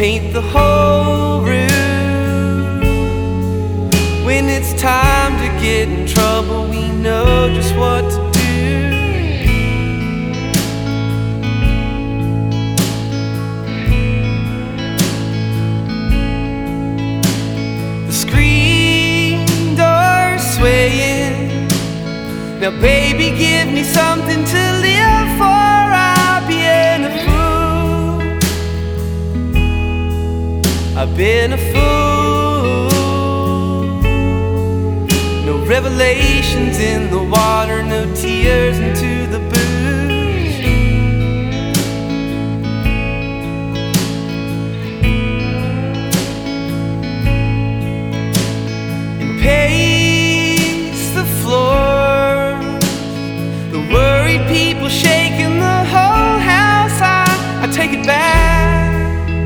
paint the whole room. When it's time to get in trouble, we know just what to do. The screen door swaying. Now baby, give me something to live for. I've been a fool. I've been a fool. No revelations in the water, no tears into the booze. And pace the floor, the worried people shaking the whole house. I take it back,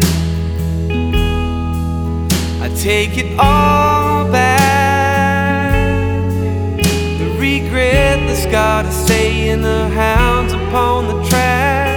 I take it all back. The regret that's gotta stay in the hounds upon the track.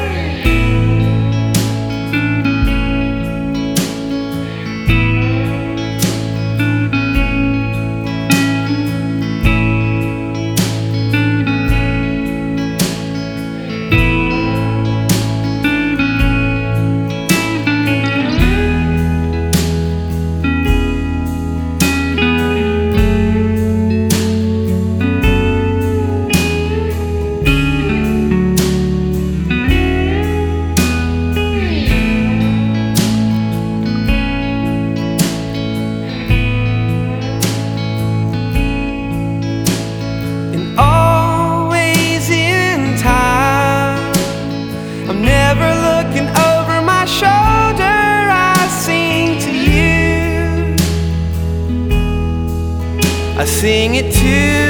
I sing it to